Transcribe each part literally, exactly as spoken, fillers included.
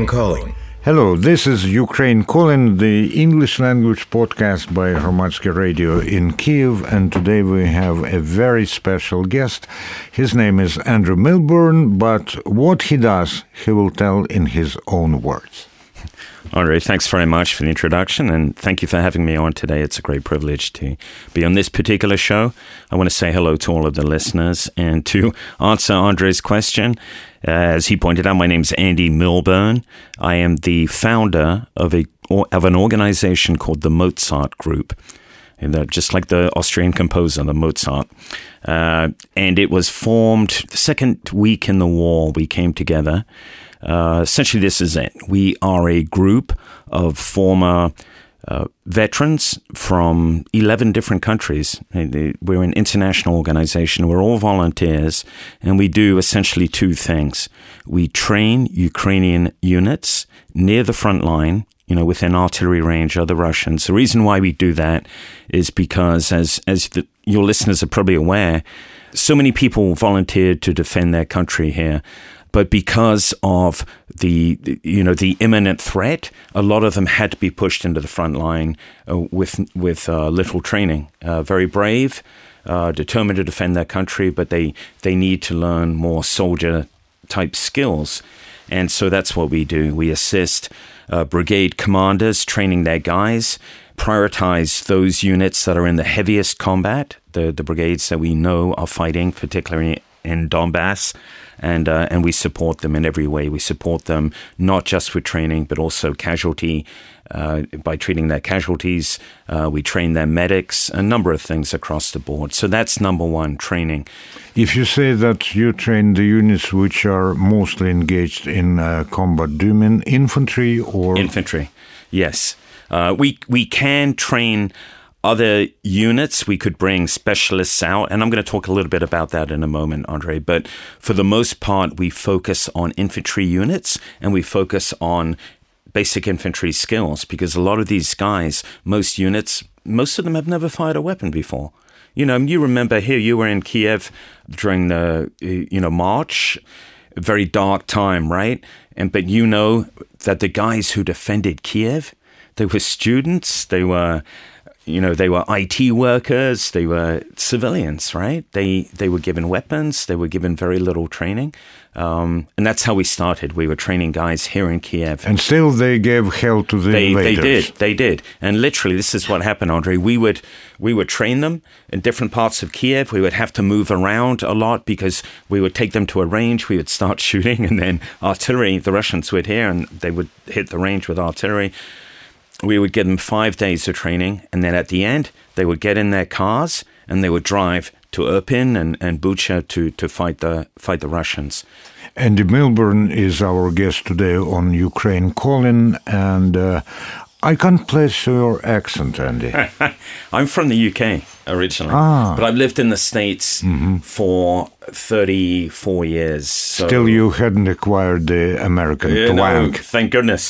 Ukraine Calling. Hello, this is Ukraine Calling, the English language podcast by Hromadske Radio in Kiev, and today we have a very special guest. His name is Andrew Milburn, but what he does, he will tell in his own words. Andre, thanks very much for the introduction, and thank you for having me on today. It's a great privilege to be on this particular show. I want to say hello to all of the listeners, and to answer Andre's question, uh, as he pointed out, my name's Andy Milburn. I am the founder of a of an organization called the Mozart Group, and the, just like the Austrian composer, the Mozart. Uh, and it was formed the second week in the war. We came together. Uh, essentially, this is it. We are a group of former uh, veterans from eleven different countries. We're an international organization. We're all volunteers, and we do essentially two things. We train Ukrainian units near the front line, you know, within artillery range of the Russians. The reason why we do that is because, as, as the, your listeners are probably aware, so many people volunteered to defend their country here. But because of the, you know, the imminent threat, a lot of them had to be pushed into the front line uh, with with uh, little training. Uh, very brave, uh, determined to defend their country, but they, they need to learn more soldier-type skills. And so that's what we do. We assist uh, brigade commanders training their guys, prioritize those units that are in the heaviest combat, the, the brigades that we know are fighting, particularly in Donbass. And uh, and we support them in every way. We support them not just with training, but also casualty, uh, by treating their casualties. Uh, we train their medics, a number of things across the board. So that's number one, training. If you say that you train the units which are mostly engaged in uh, combat, do you mean infantry or? Infantry, yes. Uh, we we can train other units. We could bring specialists out, and I'm going to talk a little bit about that in a moment, Andre. But for the most part, we focus on infantry units, and we focus on basic infantry skills, because a lot of these guys, most units, most of them have never fired a weapon before. You know, you remember here, you were in Kiev during the, you know, March, a very dark time, right? And but you know that the guys who defended Kiev, they were students, they were... You know, they were I T workers, they were civilians, right? They they were given weapons, they were given very little training. Um, and that's how we started. We were training guys here in Kiev. And still they gave hell to the they, invaders. They did, they did. And literally, this is what happened, Andre. We would, we would train them in different parts of Kiev. We would have to move around a lot because we would take them to a range, we would start shooting, and then artillery, the Russians would hear, and they would hit the range with artillery. We would give them five days of training, and then at the end, they would get in their cars and they would drive to Irpin and, and Bucha to, to fight the fight the Russians. Andy Milburn is our guest today on Ukraine Calling, and uh, I can't place your accent, Andy. I'm from the U K originally, ah. but I've lived in the States mm-hmm. for thirty-four years. So. Still, you hadn't acquired the American yeah, twang. No, thank goodness.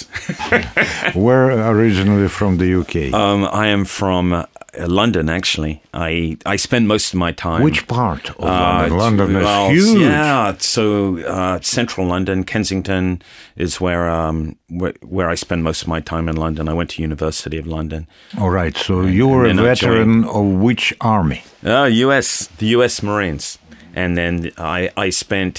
Where originally from the U K? Um, I am from uh, London, actually. I I spend most of my time. Which part of uh, London? London is well, huge. Yeah, so uh, central London, Kensington is where, um, where where I spend most of my time in London. I went to University of London. All right, so you were a veteran of which army? Uh, U S, the U S Marines. And then I, I spent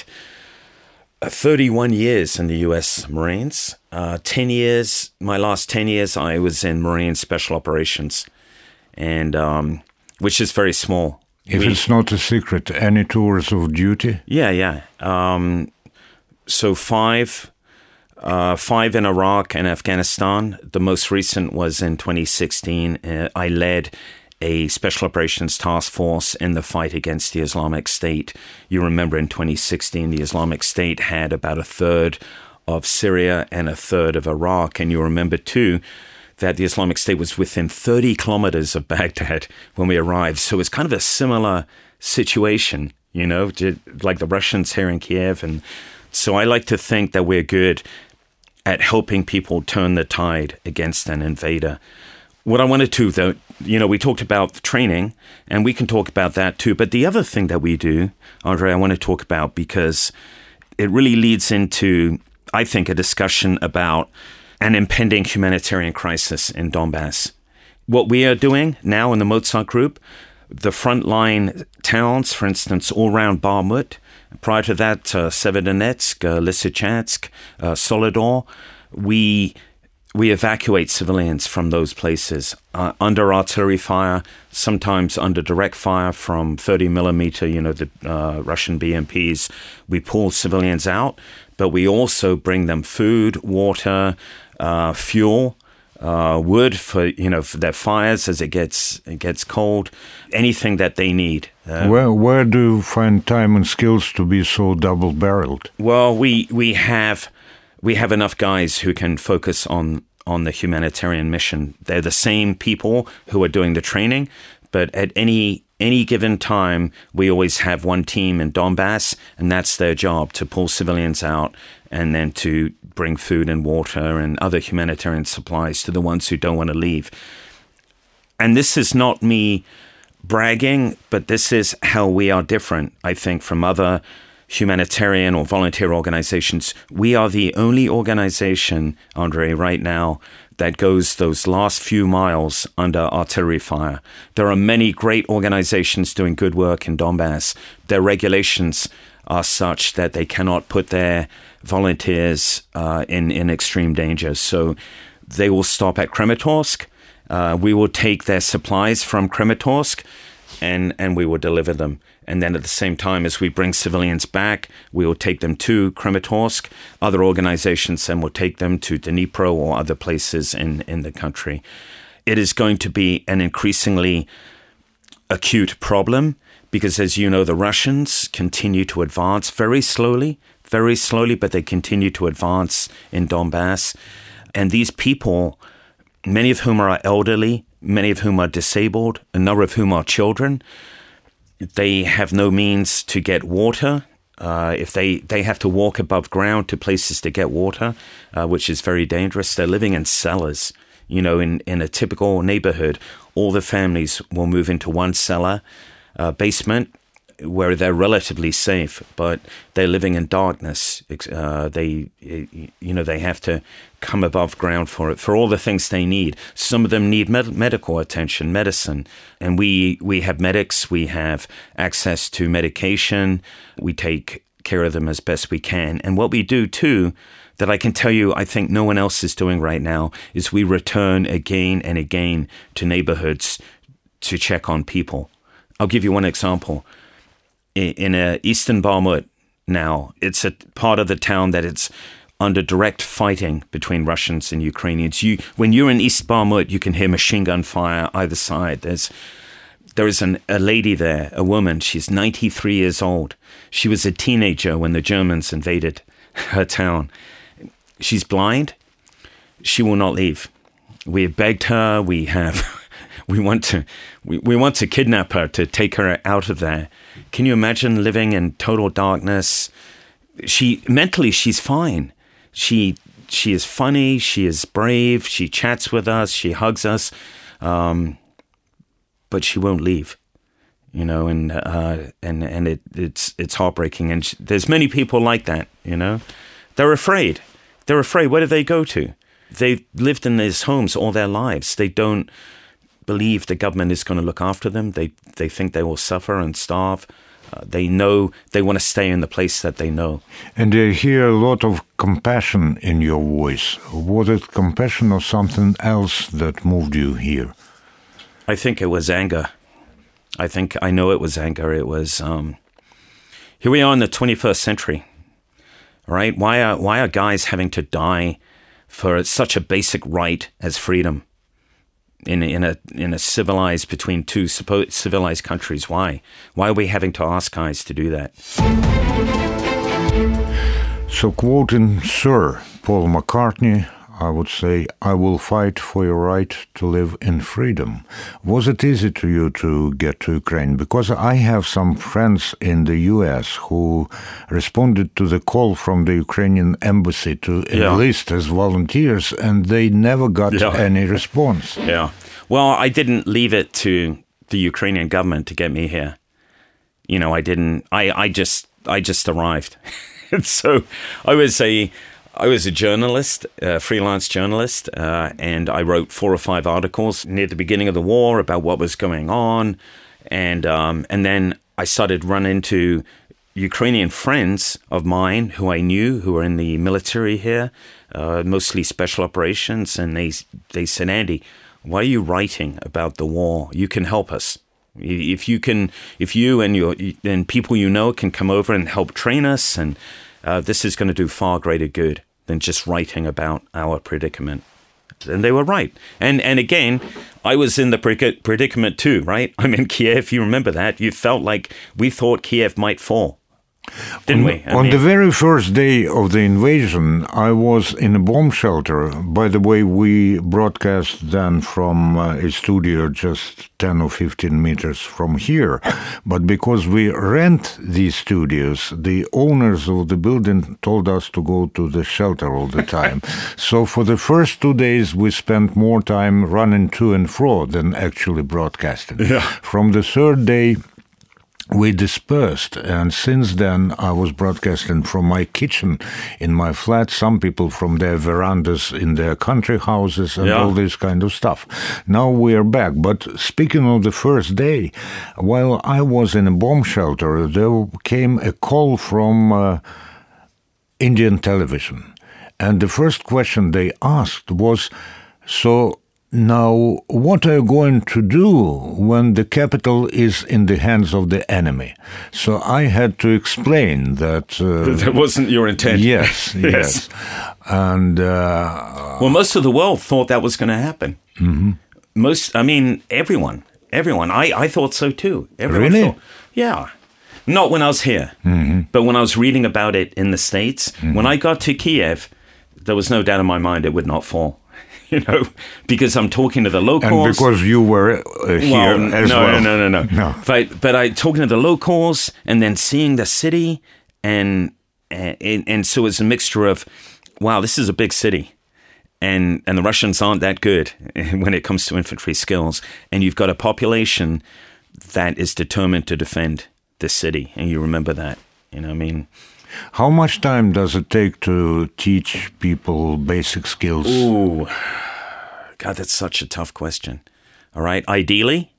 thirty-one years in the U S Marines. Uh, ten years, my last ten years, I was in Marine Special Operations, and um, which is very small. If we, it's not a secret, any tours of duty? Yeah, yeah. Um, so five, uh, five in Iraq and Afghanistan. The most recent was in twenty sixteen. Uh, I led a special operations task force in the fight against the Islamic State. You remember in twenty sixteen, the Islamic State had about a third of Syria and a third of Iraq. And you remember, too, that the Islamic State was within thirty kilometers of Baghdad when we arrived. So it's kind of a similar situation, you know, like the Russians here in Kiev. And so I like to think that we're good at helping people turn the tide against an invader. What I wanted to, though, you know, we talked about training, and we can talk about that too. But the other thing that we do, Andre, I want to talk about, because it really leads into I think, a discussion about an impending humanitarian crisis in Donbass. What we are doing now in the Mozart Group, the frontline towns, for instance, all around Bakhmut, prior to that, uh, Severodonetsk, uh, Lysychansk, uh, Soledar, we we evacuate civilians from those places uh, under artillery fire, sometimes under direct fire from thirty millimeter, you know, the uh, Russian B M Ps. We pull civilians out, but we also bring them food, water, uh, fuel, uh, wood for, you know, for their fires as it gets it gets cold, anything that they need. Uh, where where do you find time and skills to be so double-barreled? Well, we we have we have enough guys who can focus on on the humanitarian mission. They're the same people who are doing the training, but at any any given time, we always have one team in Donbass, and that's their job, to pull civilians out and then to bring food and water and other humanitarian supplies to the ones who don't want to leave. And this is not me bragging, but this is how we are different, I think, from other humanitarian or volunteer organizations. We are the only organization, Andre, right now that goes those last few miles under artillery fire. There are many great organizations doing good work in Donbass. Their regulations are such that they cannot put their volunteers uh, in, in extreme danger. So they will stop at Kramatorsk. Uh, we will take their supplies from Kramatorsk and, and we will deliver them. And then at the same time as we bring civilians back, we will take them to Kramatorsk. Other organizations then will take them to Dnipro or other places in, in the country. It is going to be an increasingly acute problem because, as you know, the Russians continue to advance very slowly, very slowly, but they continue to advance in Donbass. And these people, many of whom are elderly, many of whom are disabled, a number of whom are children, they have no means to get water. Uh, if they, they have to walk above ground to places to get water, uh, which is very dangerous. They're living in cellars. You know, in, in a typical neighborhood, all the families will move into one cellar, uh, basement, where they're relatively safe, but they're living in darkness. Uh, they, you know, they have to come above ground for it, for all the things they need. Some of them need med- medical attention, medicine. And we, we have medics, we have access to medication. We take care of them as best we can. And what we do too, that I can tell you, I think no one else is doing right now, is we return again and again to neighborhoods to check on people. I'll give you one example. In uh, Eastern Bakhmut now, it's a part of the town that it's under direct fighting between Russians and Ukrainians. You, when you're in East Bakhmut, you can hear machine gun fire either side. There's there is an, a lady there, a woman. She's ninety-three years old. She was a teenager when the Germans invaded her town. She's blind. She will not leave. We have begged her. We have. We want to, we, we want to kidnap her to take her out of there. Can you imagine living in total darkness? She mentally, she's fine. She she is funny. She is brave. She chats with us. She hugs us, um, but she won't leave. You know, and uh, and and it it's it's heartbreaking. And she, there's many people like that. You know, they're afraid. They're afraid. Where do they go to? They've lived in these homes all their lives. They don't believe the government is going to look after them. They they think they will suffer and starve. Uh, they know they want to stay in the place that they know. And I hear a lot of compassion in your voice. Was it compassion or something else that moved you here? I think it was anger. I think I know it was anger. It was um, here we are in the twenty-first century, right? Why are why are guys having to die for such a basic right as freedom? In in a in a civilized between two supposed civilized countries, why why are we having to ask guys to do that? So, quoting Sir Paul McCartney, I would say, "I will fight for your right to live in freedom." Was it easy to you to get to Ukraine? Because I have some friends in the U S who responded to the call from the Ukrainian embassy to yeah. enlist as volunteers, and they never got yeah. any response. Yeah. Well, I didn't leave it to the Ukrainian government to get me here. You know, I didn't. I, I just I just arrived. So I was a I was a journalist, a freelance journalist, uh, and I wrote four or five articles near the beginning of the war about what was going on. And um, and then I started running into Ukrainian friends of mine who I knew who were in the military here, uh, mostly special operations. And they they said, Andy, why are you writing about the war? You can help us. If you can, if you and your and people you know can come over and help train us, and uh, this is going to do far greater good than just writing about our predicament. And they were right. And and again, I was in the predicament too, right? I'm in Kiev. You remember that? You felt like we thought Kiev might fall, didn't on, we? I on mean, the very first day of the invasion, I was in a bomb shelter. By the way, we broadcast then from uh, a studio just ten or fifteen meters from here. But because we rent these studios, the owners of the building told us to go to the shelter all the time. So for the first two days, we spent more time running to and fro than actually broadcasting. Yeah. From the third day, we dispersed, and since then I was broadcasting from my kitchen in my flat, some people from their verandas in their country houses, and yeah. all this kind of stuff. Now we are back. But speaking of the first day, while I was in a bomb shelter, there came a call from uh, Indian television. And the first question they asked was, so now, what are you going to do when the capital is in the hands of the enemy? So I had to explain that... Uh, that wasn't your intent. Yes, yes. yes. And... Uh, well, most of the world thought that was going to happen. Mm-hmm. Most, I mean, everyone. Everyone. I, I thought so too. Everyone really? Thought, yeah. Not when I was here, mm-hmm. but when I was reading about it in the States. Mm-hmm. When I got to Kiev, there was no doubt in my mind it would not fall. You know, because I'm talking to the locals. And because you were uh, here well, as no, well. No, no, no, no. no. But, but I talking to the locals and then seeing the city. And, and, and so it's a mixture of, wow, this is a big city. And, and the Russians aren't that good when it comes to infantry skills. And you've got a population that is determined to defend this city. And you remember that, you know, I mean... How much time does it take to teach people basic skills? Ooh, God, that's such a tough question. All right, ideally,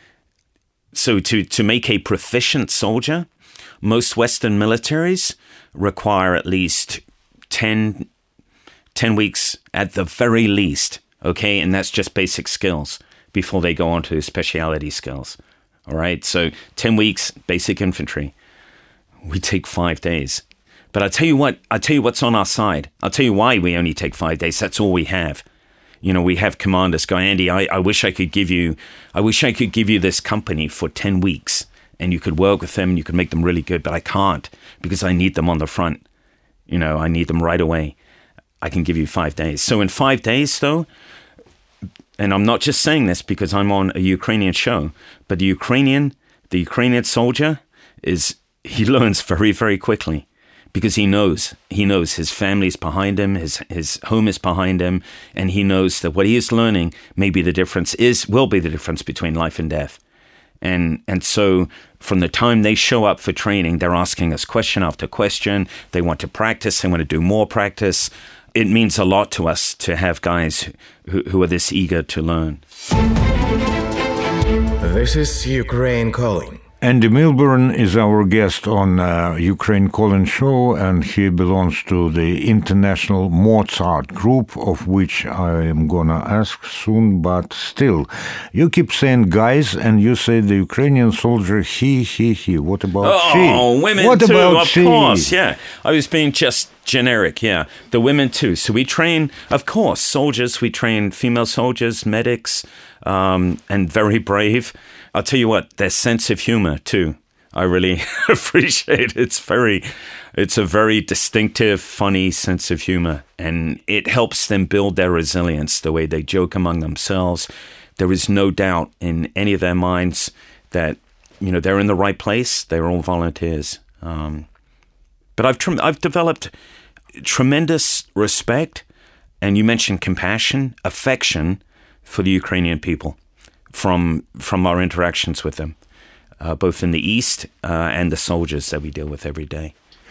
so to, to make a proficient soldier, most Western militaries require at least ten, ten weeks at the very least, okay? And that's just basic skills before they go on to specialty skills, all right? So ten weeks, basic infantry. We take five days. But I'll tell you what, I'll tell you what's on our side. I'll tell you why we only take five days. That's all we have. You know, we have commanders go, Andy, I, I wish I could give you, I wish I could give you this company for ten weeks and you could work with them and you could make them really good, but I can't because I need them on the front. You know, I need them right away. I can give you five days. So in five days though, and I'm not just saying this because I'm on a Ukrainian show, but the Ukrainian, the Ukrainian soldier is, he learns very, very quickly because he knows, he knows his family's behind him, his his home is behind him, and he knows that what he is learning may be the difference, is, will be the difference between life and death. And and so from the time they show up for training, they're asking us question after question. They want to practice, they want to do more practice. It means a lot to us to have guys who, who are this eager to learn. This is Ukraine Calling. Andy Milburn is our guest on uh, Ukraine Calling Show, and he belongs to the International Mozart Group, of which I am going to ask soon, but still. You keep saying guys, and you say the Ukrainian soldier, he, he, he. What about oh, she? Oh, women what too, about of she? course, yeah. I was being just generic, yeah. The women too. So we train, of course, soldiers. We train female soldiers, medics, um, and very brave. I'll tell you what, their sense of humor too, I really appreciate. It's very, it's a very distinctive, funny sense of humor, and it helps them build their resilience, the way they joke among themselves. There is no doubt in any of their minds that, you know, they're in the right place. They're all volunteers. Um, but I've tre- I've developed tremendous respect, and you mentioned compassion, affection for the Ukrainian people. From from our interactions with them, uh, both in the East uh, and the soldiers that we deal with every day.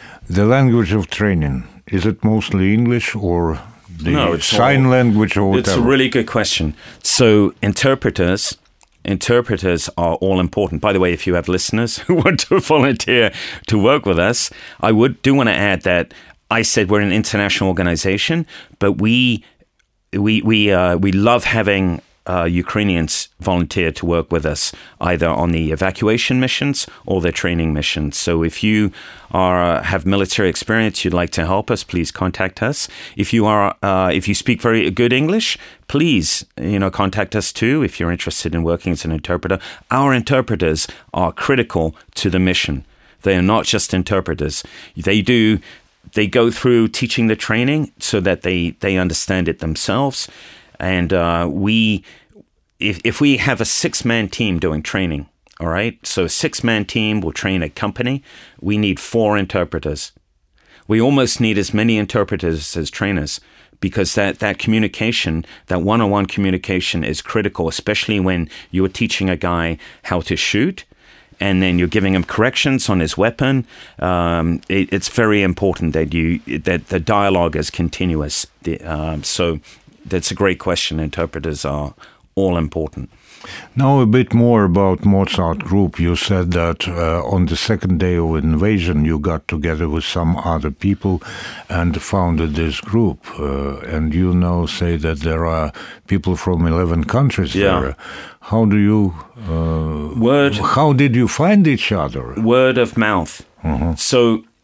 The language of training, is it mostly English or the no, it's sign all, language or whatever? It's a really good question. So interpreters, interpreters are all important. By the way, if you have listeners who want to volunteer to work with us, I would do want to add that I said we're an international organization, but we we we uh, we love having Uh, Ukrainians volunteer to work with us either on the evacuation missions or the training missions. So if you are uh, have military experience, you'd like to help us, please contact us. If you are, uh, if you speak very good English, please, you know, contact us too. If you're interested in working as an interpreter, our interpreters are critical to the mission. They are not just interpreters. They do, they go through teaching the training so that they they understand it themselves. And uh, we, if if we have a six-man team doing training, all right, so a six-man team will train a company, we need four interpreters. We almost need as many interpreters as trainers because that, that communication, that one-on-one communication is critical, especially when you're teaching a guy how to shoot and then you're giving him corrections on his weapon. Um, it, it's very important that you that the dialogue is continuous. The, um, so... That's a great question. Interpreters are all important. Now a bit more about Mozart Group. You said that uh, on the second day of invasion you got together with some other people and founded this group. Uh, and you now say that there are people from eleven countries yeah. there. How do you... Uh, Word. How did you find each other? Word of mouth. Uh-huh. So,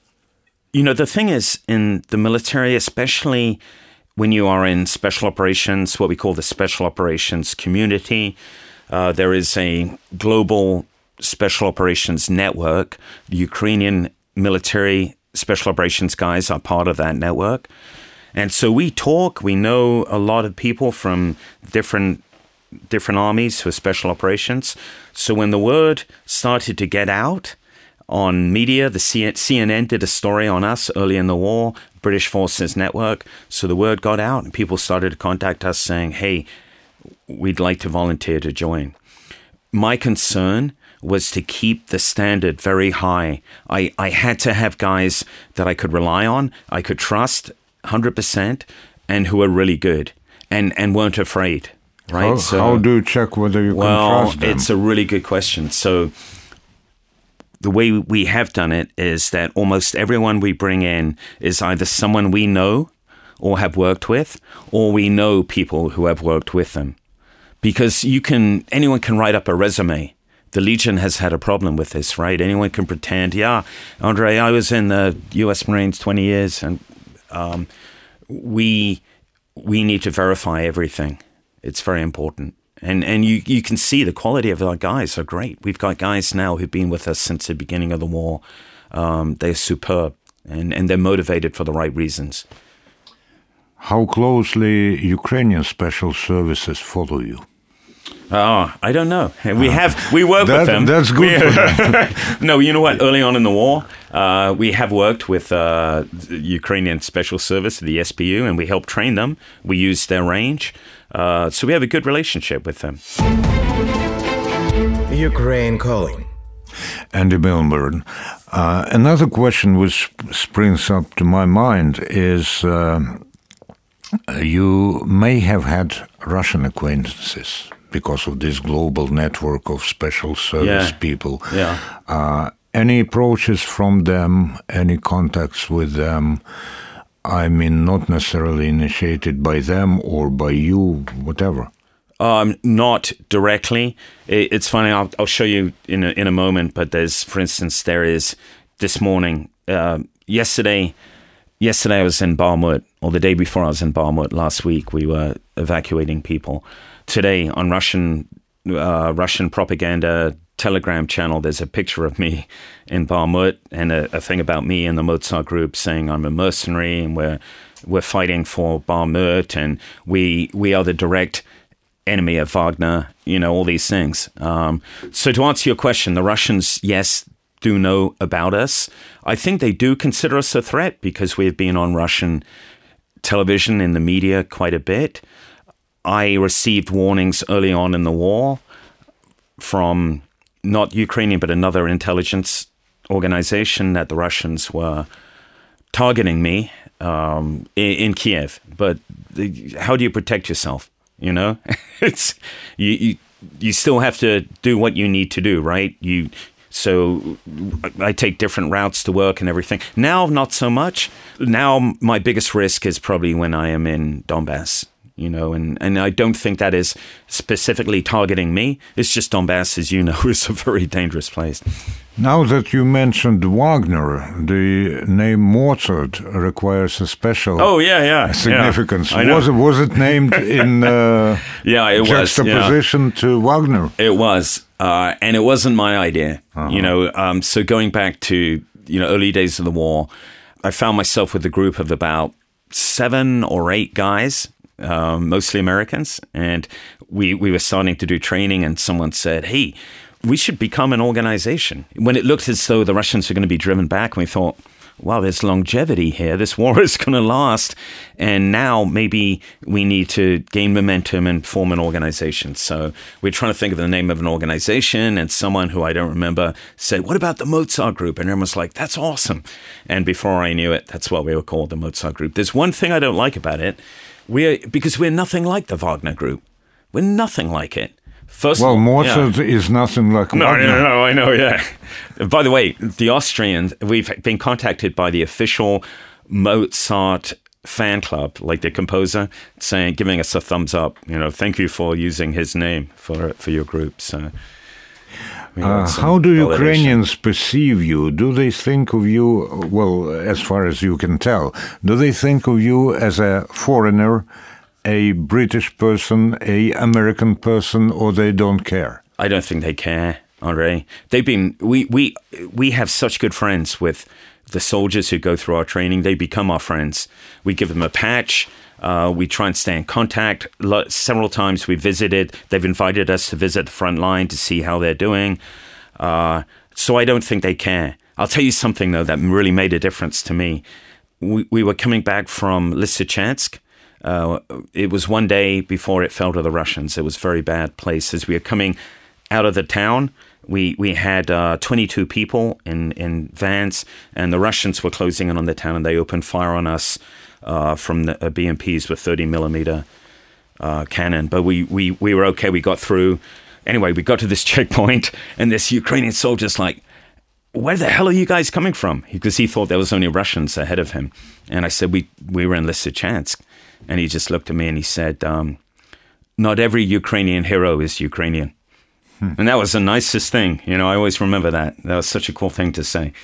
you know, the thing is, in the military, especially... when you are in special operations, what we call the special operations community, uh, there is a global special operations network. The Ukrainian military special operations guys are part of that network. And so we talk, we know a lot of people from different different armies who are special operations. So when the word started to get out on media, the C N N did a story on us early in the war, British Forces Network. So the word got out and people started to contact us saying, hey, we'd like to volunteer to join. My concern was to keep the standard very high. I, I had to have guys that I could rely on, I could trust one hundred percent, and who were really good and, and weren't afraid. Right? How, so, how do you check whether you well, can trust them? It's a really good question. So the way we have done it is that almost everyone we bring in is either someone we know or have worked with, or we know people who have worked with them. Because you can, anyone can write up a resume. The Legion has had a problem with this, right? Anyone can pretend, yeah, Andre, I was in the U S Marines twenty years, and um, we we need to verify everything. It's very important. And and you, you can see the quality of our guys are great. We've got guys now who've been with us since the beginning of the war. Um, they're superb, and, and they're motivated for the right reasons. How closely Ukrainian special services follow you? Oh, I don't know. We have we work that, with them. That's good we, for them. No, you know what? Early on in the war, uh, we have worked with uh, the Ukrainian Special Service, the S B U, and we helped train them. We used their range. Uh, so we have a good relationship with them. Ukraine calling. Andy Milburn. Uh, another question which springs up to my mind is uh, you may have had Russian acquaintances because of this global network of special service yeah. people. Yeah. Uh, any approaches from them, any contacts with them? I mean, not necessarily initiated by them or by you, whatever. Um, not directly. It, it's funny. I'll, I'll show you in a, in a moment. But there's, for instance, there is this morning, uh, yesterday. Yesterday I was in Bakhmut, or the day before I was in Bakhmut. Last week we were evacuating people. Today on Russian uh, Russian propaganda Telegram channel, there's a picture of me in Bakhmut and a, a thing about me and the Mozart Group saying I'm a mercenary and we're we're fighting for Bakhmut and we we are the direct enemy of Wagner. You know, all these things. Um, so to answer your question, the Russians, yes, do know about us. I think they do consider us a threat because we've been on Russian television in the media quite a bit. I received warnings early on in the war from not Ukrainian, but another intelligence organization that the Russians were targeting me um, in, in Kiev. But the, how do you protect yourself? You know, it's you, you. You still have to do what you need to do, right? You. So I take different routes to work and everything. Now, not so much. Now, my biggest risk is probably when I am in Donbass. You know, and, and I don't think that is specifically targeting me. It's just Donbass, as you know, is a very dangerous place. Now that you mentioned Wagner, the name Mozart requires a special oh, yeah, yeah, significance. Yeah, I know. Was it, was it named in uh, yeah, it juxtaposition was, yeah. to Wagner? It was, uh, and it wasn't my idea. Uh-huh. You know, um, so going back to, you know, early days of the war, I found myself with a group of about seven or eight guys, Um, mostly Americans, and we, we were starting to do training, and someone said, hey, we should become an organization. When it looked as though the Russians were going to be driven back, we thought, wow, there's longevity here. This war is going to last, and now maybe we need to gain momentum and form an organization. So we're trying to think of the name of an organization, and someone who I don't remember said, what about the Mozart Group? And everyone was like, that's awesome. And before I knew it, that's what we were called, the Mozart Group. There's one thing I don't like about it. We're because we're nothing like the Wagner Group. We're nothing like it. First well, of all, Mozart yeah. is nothing like no, Wagner. No, no, no, I know, yeah. By the way, the Austrians, we've been contacted by the official Mozart fan club, like the composer, saying, giving us a thumbs up. You know, thank you for using his name for for your group. So. Uh, how do Ukrainians perceive you? Do they think of you, well, as far as you can tell, do they think of you as a foreigner, a British person, a American person, or they don't care? I don't think they care, Andre. They've been, we, we, we have such good friends with the soldiers who go through our training. They become our friends. We give them a patch. Uh, we try and stay in contact. Several times we visited. They've invited us to visit the front line to see how they're doing. Uh, so I don't think they care. I'll tell you something, though, that really made a difference to me. We, we were coming back from Lysychansk. Uh, it was one day before it fell to the Russians. It was a very bad place. As we were coming out of the town, we we had uh, twenty-two people in, in vans, and the Russians were closing in on the town, and they opened fire on us. Uh, from the uh, B M Ps with thirty millimeter uh, cannon. But we, we, we were okay. We got through. Anyway, we got to this checkpoint, and this Ukrainian soldier's like, where the hell are you guys coming from? Because he thought there was only Russians ahead of him. And I said, we we were in Lysychansk. And he just looked at me and he said, um, not every Ukrainian hero is Ukrainian. Hmm. And that was the nicest thing. You know, I always remember that. That was such a cool thing to say.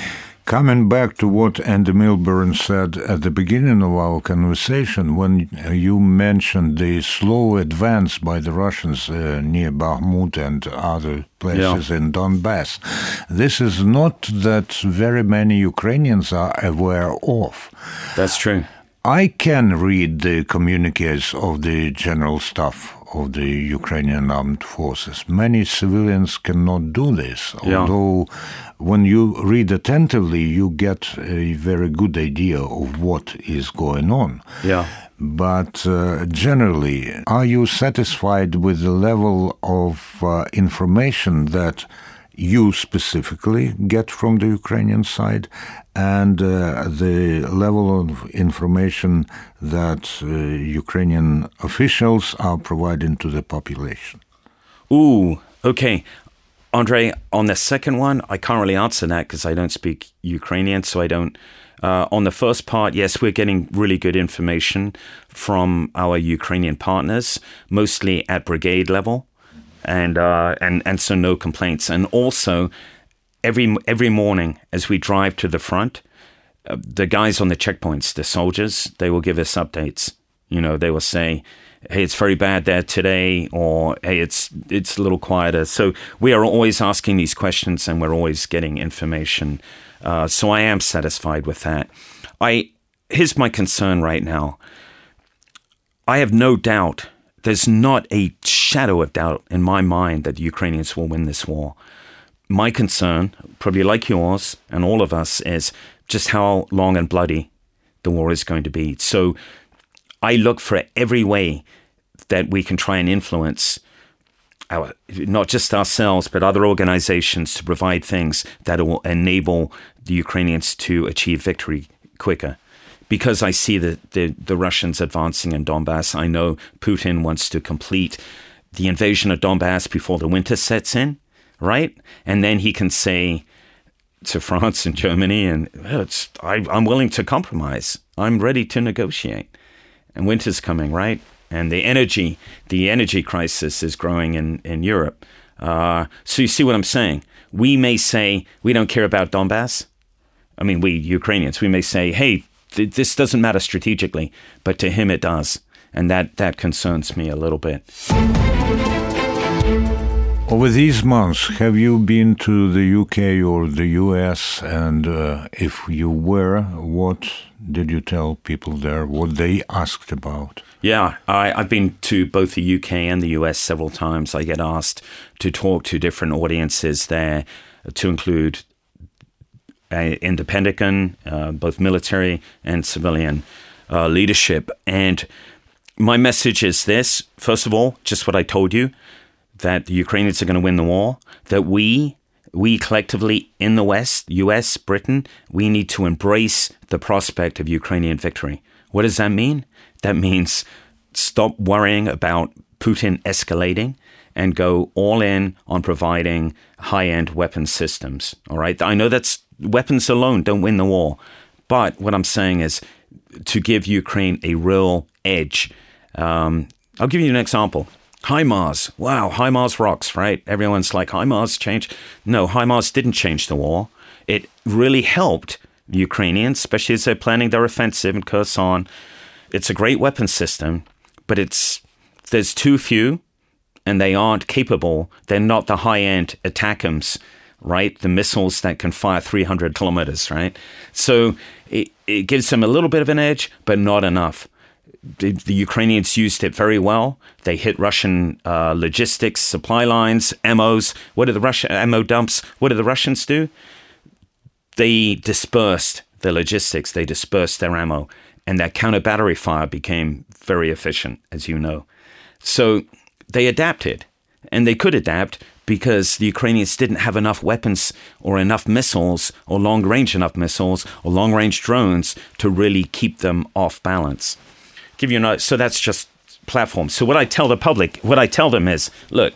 Coming back to what Andy Milburn said at the beginning of our conversation, when you mentioned the slow advance by the Russians uh, near Bakhmut and other places yeah. in Donbass, this is not that very many Ukrainians are aware of. That's true. I can read the communiques of the general staff of the Ukrainian armed forces. Many civilians cannot do this, yeah. although when you read attentively, you get a very good idea of what is going on. Yeah. But uh, generally, are you satisfied with the level of uh, information that you specifically get from the Ukrainian side and uh, the level of information that uh, Ukrainian officials are providing to the population? Ooh, okay. Andre, on the second one, I can't really answer that because I don't speak Ukrainian, so I don't. Uh, on the first part, yes, we're getting really good information from our Ukrainian partners, mostly at brigade level. And uh, and and so no complaints. And also, every every morning as we drive to the front, uh, the guys on the checkpoints, the soldiers, they will give us updates. You know, they will say, "Hey, it's very bad there today," or "Hey, it's it's a little quieter." So we are always asking these questions, and we're always getting information. Uh, so I am satisfied with that. I here's my concern right now. I have no doubt. There's not a shadow of doubt in my mind that the Ukrainians will win this war. My concern, probably like yours and all of us, is just how long and bloody the war is going to be. So I look for every way that we can try and influence our, not just ourselves, but other organizations to provide things that will enable the Ukrainians to achieve victory quicker. Because I see the, the, the Russians advancing in Donbass, I know Putin wants to complete the invasion of Donbass before the winter sets in, right? And then he can say to France and Germany, and oh, it's, I, I'm willing to compromise. I'm ready to negotiate. And winter's coming, right? And the energy, the energy crisis is growing in, in Europe. Uh, so you see what I'm saying? We may say, we don't care about Donbass. I mean, we Ukrainians, we may say, hey, th- this doesn't matter strategically, but to him it does. And that, that concerns me a little bit. Over these months, have you been to the U K or the U S? And uh, if you were, what did you tell people there, what they asked about? Yeah, I, I've been to both the U K and the U S several times. I get asked to talk to different audiences there, to include uh, in the Pentagon, uh, both military and civilian uh, leadership. And my message is this, first of all, just what I told you, that the Ukrainians are going to win the war, that we, we collectively in the West, U S, Britain, we need to embrace the prospect of Ukrainian victory. What does that mean? That means stop worrying about Putin escalating and go all in on providing high-end weapons systems, all right? I know that's weapons alone don't win the war, but what I'm saying is to give Ukraine a real edge. Um, I'll give you an example. HIMARS. Wow, HIMARS rocks, right? Everyone's like, HIMARS changed. No, HIMARS didn't change the war. It really helped the Ukrainians, especially as they're planning their offensive in Kherson. It's a great weapon system, but it's there's too few, and they aren't capable. They're not the high-end ATACMS, right? The missiles that can fire three hundred kilometers, right? So it, it gives them a little bit of an edge, but not enough. The, the Ukrainians used it very well. They hit Russian uh, logistics, supply lines, M Os. What did the Russian ammo dumps? What did the Russians do? They dispersed their logistics. They dispersed their ammo, and that counter battery fire became very efficient, as you know. So they adapted, and they could adapt because the Ukrainians didn't have enough weapons or enough missiles or long-range enough missiles or long-range drones to really keep them off balance. Give you a so that's just platform. So what I tell the public, what I tell them is, look,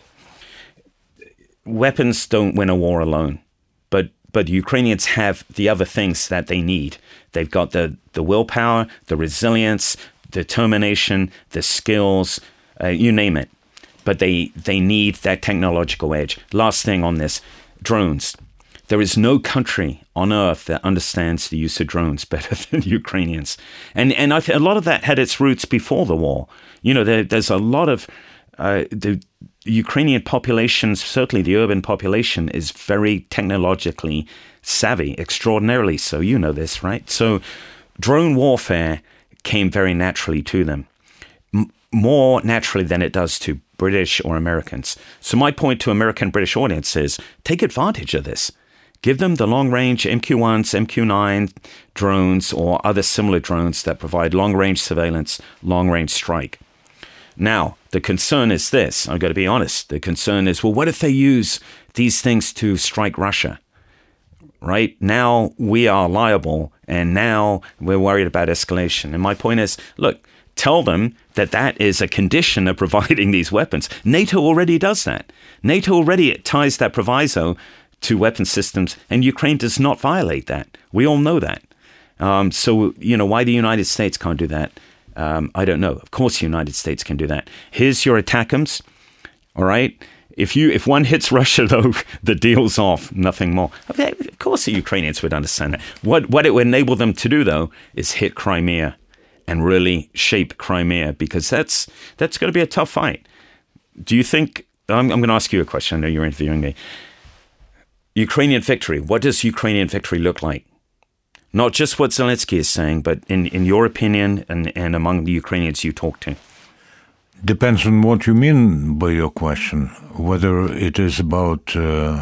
weapons don't win a war alone, but but Ukrainians have the other things that they need. They've got the the willpower, the resilience, determination, the skills, uh, you name it. But they they need that technological edge. Last thing on this, drones. There is no country on earth that understands the use of drones better than Ukrainians. And and I th- a lot of that had its roots before the war. You know, there, there's a lot of uh, the Ukrainian population, certainly the urban population, is very technologically savvy, extraordinarily so. You know this, right? So drone warfare came very naturally to them, M- more naturally than it does to British or Americans. So my point to American British audience is take advantage of this. Give them the long-range M Q ones, M Q nine drones, or other similar drones that provide long-range surveillance, long-range strike. Now, the concern is this. I've got to be honest. The concern is, well, what if they use these things to strike Russia? Right? Now we are liable, and now we're worried about escalation. And my point is, look, tell them that that is a condition of providing these weapons. NATO already does that. NATO already ties that proviso to weapon systems, and Ukraine does not violate that. We all know that. Um, so, you know, why the United States can't do that, um, I don't know. Of course the United States can do that. Here's your ATACMS, all right? If you if one hits Russia, though, the deal's off, nothing more. Of course the Ukrainians would understand that. What, what it would enable them to do, though, is hit Crimea and really shape Crimea, because that's that's going to be a tough fight. Do you think, I'm, I'm going to ask you a question, I know you're interviewing me. Ukrainian victory. What does Ukrainian victory look like? Not just what Zelensky is saying, but in, in your opinion and, and among the Ukrainians you talk to. Depends on what you mean by your question. Whether it is about uh,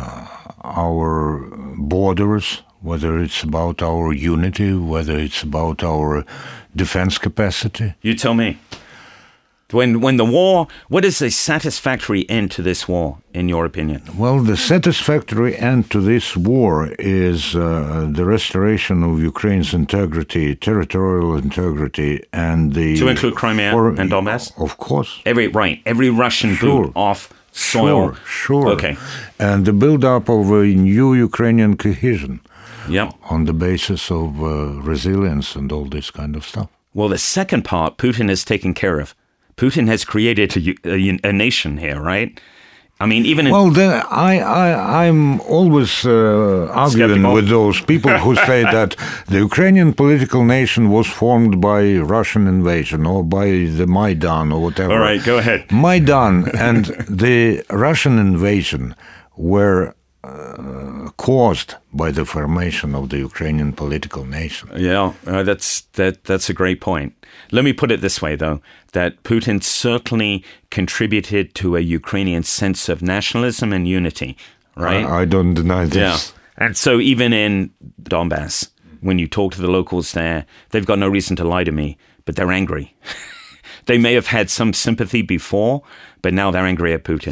our borders, whether it's about our unity, whether it's about our defense capacity. You tell me. When when the war, what is a satisfactory end to this war, in your opinion? Well, the satisfactory end to this war is uh, the restoration of Ukraine's integrity, territorial integrity, and the... To include Crimea or, and Donbass? Of course. Every Right, every Russian sure. boot off soil. Sure, sure. Okay. And the build-up of a new Ukrainian cohesion. Yep. On the basis of uh, resilience and all this kind of stuff. Well, the second part, Putin has taken care of. Putin has created a, a, a nation here, right? I mean, even in... Well, then I, I, I'm always uh, arguing Skeptical. with those people who say that the Ukrainian political nation was formed by Russian invasion or by the Maidan or whatever. All right, go ahead. Maidan and the Russian invasion were uh, caused by the formation of the Ukrainian political nation. Yeah, uh, that's that. That's a great point. Let me put it this way, though, that Putin certainly contributed to a Ukrainian sense of nationalism and unity, right? I, I don't deny this. Yeah. And so even in Donbass, when you talk to the locals there, they've got no reason to lie to me, but they're angry. They may have had some sympathy before, but now they're angry at Putin.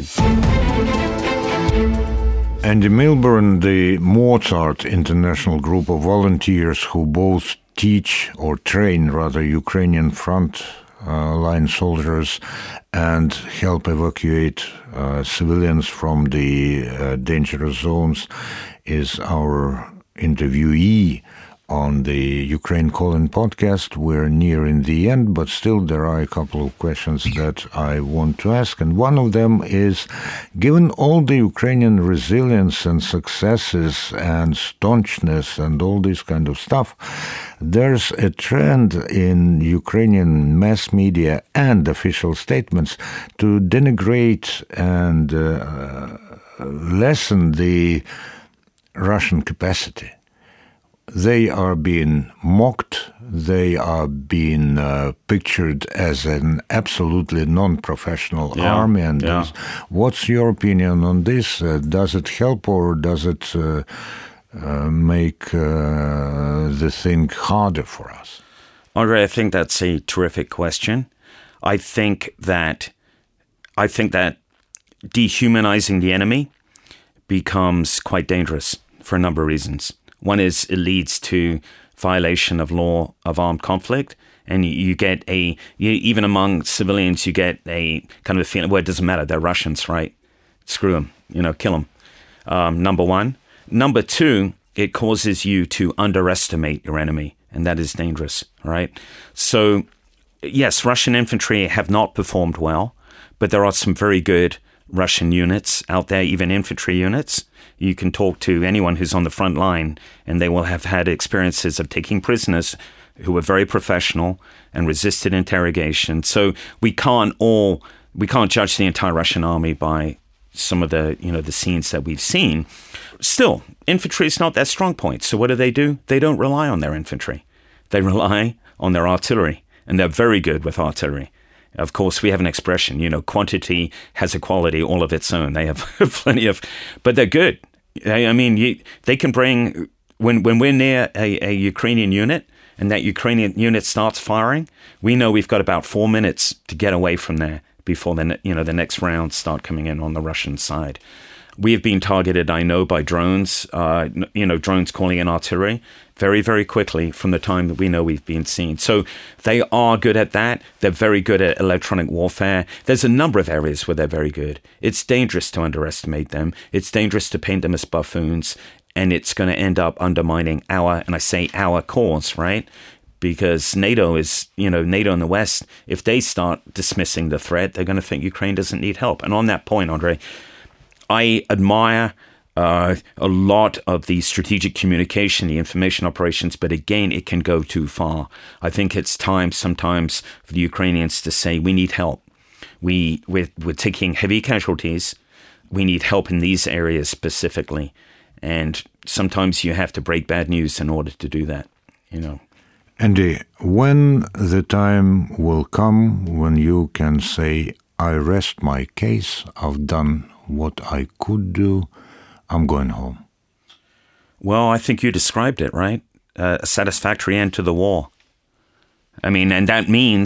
Andy Milburn, the Mozart International Group of volunteers who both teach or train, rather, Ukrainian front uh, line soldiers and help evacuate uh, civilians from the uh, dangerous zones, is our interviewee on the Ukraine Calling podcast. We're nearing the end, but still there are a couple of questions that I want to ask. And one of them is, given all the Ukrainian resilience and successes and staunchness and all this kind of stuff, there's a trend in Ukrainian mass media and official statements to denigrate and uh, lessen the Russian capacity. They are being mocked, they are being uh, pictured as an absolutely non-professional yeah, army. And yeah. this. What's your opinion on this? Uh, does it help or does it uh, uh, make uh, the thing harder for us? Andre, I think that's a terrific question. I think that I think that dehumanizing the enemy becomes quite dangerous for a number of reasons. One is it leads to violation of law of armed conflict, and you, you get a, you, even among civilians, you get a kind of a feeling, well, it doesn't matter, they're Russians, right? Screw them, you know, kill them. Um, number one. Number two, it causes you to underestimate your enemy, and that is dangerous, right? So, yes, Russian infantry have not performed well, but there are some very good Russian units out there, even infantry units. You can talk to anyone who's on the front line, and they will have had experiences of taking prisoners who were very professional and resisted interrogation. So we can't all we can't judge the entire Russian army by some of the you know the scenes that we've seen. Still, infantry is not their strong point. So what do they do? They don't rely on their infantry. They rely on their artillery, and they're very good with artillery. Of course, we have an expression, you know, quantity has a quality all of its own. They have plenty of, but they're good. I mean, you, they can bring, when, when we're near a, a Ukrainian unit and that Ukrainian unit starts firing, we know we've got about four minutes to get away from there before the, you know, the next rounds start coming in on the Russian side. We have been targeted, I know, by drones, uh, you know, drones calling in artillery very, very quickly from the time that we know we've been seen. So they are good at that. They're very good at electronic warfare. There's a number of areas where they're very good. It's dangerous to underestimate them. It's dangerous to paint them as buffoons, and it's going to end up undermining our, and I say our cause, right? Because NATO is, you know, NATO in the West, if they start dismissing the threat, they're going to think Ukraine doesn't need help. And on that point, Andre, I admire uh, a lot of the strategic communication, the information operations, but again, it can go too far. I think it's time sometimes for the Ukrainians to say, we need help. We, we're, we're taking heavy casualties. We need help in these areas specifically. And sometimes you have to break bad news in order to do that, you know. Andy, when the time will come when you can say, I rest my case, I've done what I could do, I'm going home? Well, I think you described it, right? Uh, a satisfactory end to the war. I mean, and that means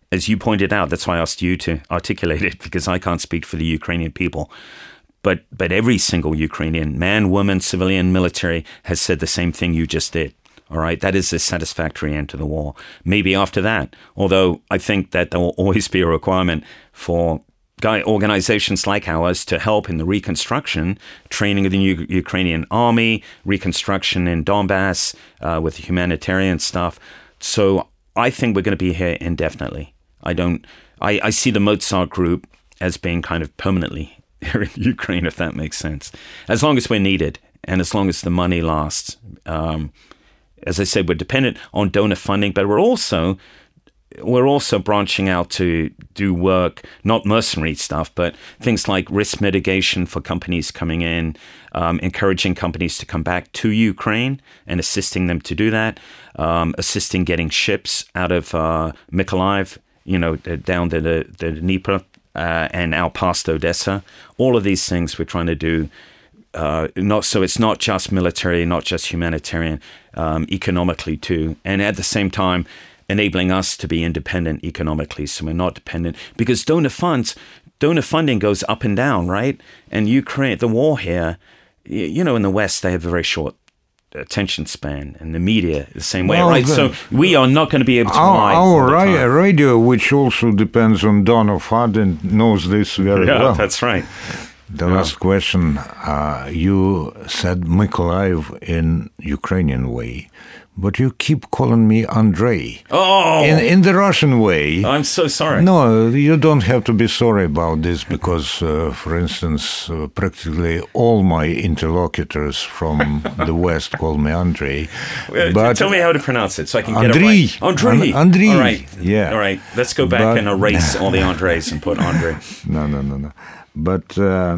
as you pointed out, that's why I asked you to articulate it, because I can't speak for the Ukrainian people. But but every single Ukrainian, man, woman, civilian, military, has said the same thing you just did. All right, that is a satisfactory end to the war. Maybe after that, although I think that there will always be a requirement for guy organizations like ours to help in the reconstruction, training of the U- Ukrainian army, reconstruction in Donbass uh, with the humanitarian stuff. So I think we're going to be here indefinitely. I don't. I, I see the Mozart Group as being kind of permanently here in Ukraine, if that makes sense. As long as we're needed, and as long as the money lasts. Um, as I said, we're dependent on donor funding, but we're also we're also branching out to do work, not mercenary stuff, but things like risk mitigation for companies coming in, um, encouraging companies to come back to Ukraine and assisting them to do that, um, assisting getting ships out of uh, Mykolaiv, you know, down to the, the Dnieper uh, and out past Odessa. All of these things we're trying to do. Uh, not so it's not just military, not just humanitarian, um, economically too, and at the same time enabling us to be independent economically, so we're not dependent. Because donor funds, donor funding goes up and down, right? And Ukraine, the war here, you know, in the West they have a very short attention span, and the media the same way, well, right? So we are not going to be able to our, our ra- radio, which also depends on donor funding, knows this very yeah, well. That's right. The yeah. last question, uh, you said Mykolaiv in Ukrainian way, but you keep calling me Andrei. Oh! In, in the Russian way. I'm so sorry. No, you don't have to be sorry about this because, uh, for instance, uh, practically all my interlocutors from the West call me Andrei. But Tell me how to pronounce it so I can Andrei. get it right. Andrei. Andrei. All right. Yeah. All right. Let's go back but, and erase all the Andreis and put Andrei. No, no, no, no. But uh,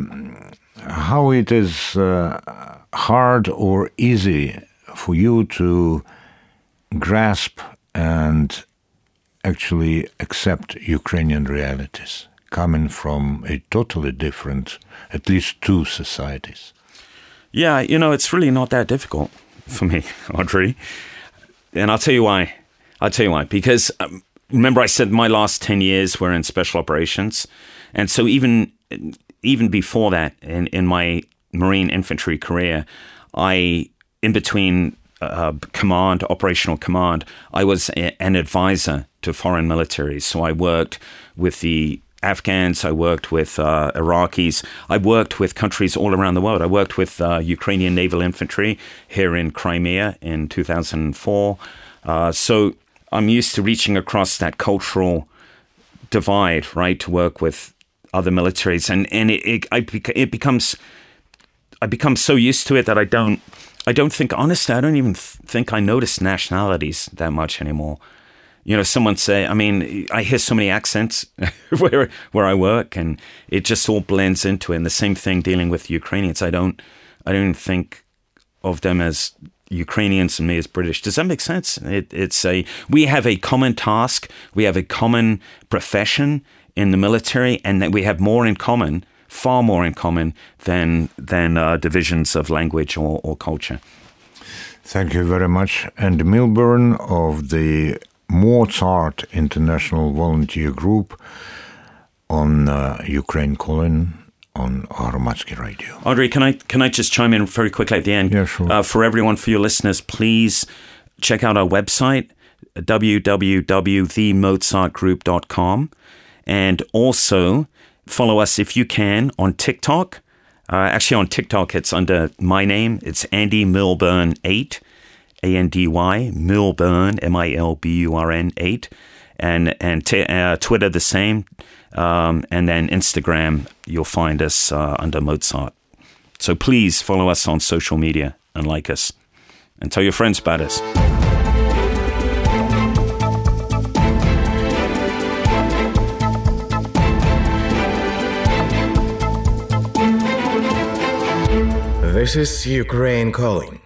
how it is uh, hard or easy for you to grasp and actually accept Ukrainian realities coming from a totally different, at least two societies? Yeah, you know, it's really not that difficult for me, Audrey. And I'll tell you why. I'll tell you why. Because um, remember I said my last ten years were in special operations. And so even even before that, in, in my Marine infantry career, I, in between uh, command, operational command, I was a, an advisor to foreign militaries. So I worked with the Afghans, I worked with uh, Iraqis, I worked with countries all around the world. I worked with uh, Ukrainian naval infantry here in Crimea in two thousand four. Uh, so I'm used to reaching across that cultural divide, right, to work with other militaries, and and it it, I, it becomes I become so used to it that I don't I don't think honestly I don't even th- think I notice nationalities that much anymore. You know, someone say, I mean, I hear so many accents where where I work, and it just all blends into it. And the same thing dealing with Ukrainians. I don't I don't think of them as Ukrainians and me as British. Does that make sense? It, it's a we have a common task, we have a common profession in the military, and that we have more in common, far more in common than than uh, divisions of language or, or culture. Thank you very much. Andy Milburn of the Mozart International Volunteer Group on uh, Ukraine Calling on Hromadske Radio. Audrey, can I can I just chime in very quickly at the end? Yeah, sure. Uh, for everyone, for your listeners, please check out our website, w w w dot the mozart group dot com. And also follow us if you can on TikTok. Uh, actually, on TikTok, it's under my name. It's Andy Milburn eight, A N D Y, Milburn, M I L B U R N eight. And, and t- uh, Twitter, the same. Um, and then Instagram, you'll find us uh, under Mozart. So please follow us on social media and like us. And tell your friends about us. This is Ukraine Calling.